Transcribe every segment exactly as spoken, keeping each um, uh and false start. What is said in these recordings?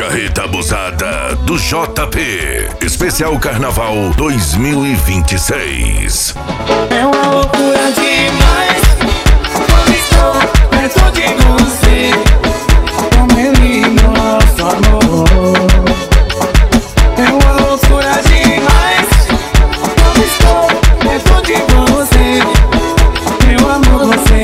Carreta Abusada do J P. Especial Carnaval dois mil e vinte e seis. É uma loucura demais quando estou perto de você. Como ele nosso amor. É uma loucura demais quando estou perto de você. Eu amo você.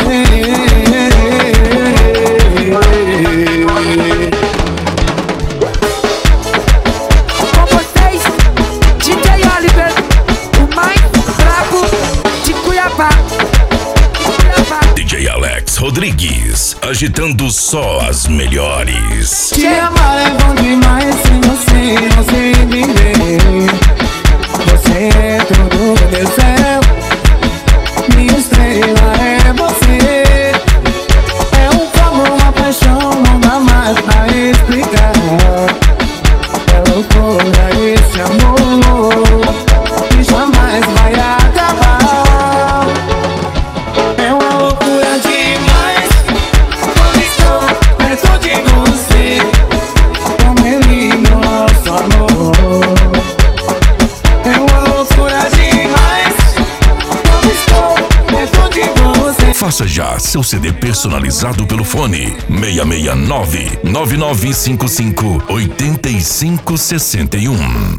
Com vocês, D J Oliver, o mais brabo de Cuiabá. Cuiabá. D J Alex Rodrigues, agitando só as melhores. Te amar é bom demais sem você, você viver. Você é tudo meu céu, minha estrela é você. É um fogo, uma paixão, não dá mais pra explicar. É loucura esse amor que jamais vai acabar. É uma loucura demais quando estou perto de você. Como ele nosso amor. É uma loucura demais quando estou perto de você. Faça já seu C D personalizado pelo fone seis seis nove, nove nove cinco cinco, oito cinco seis um.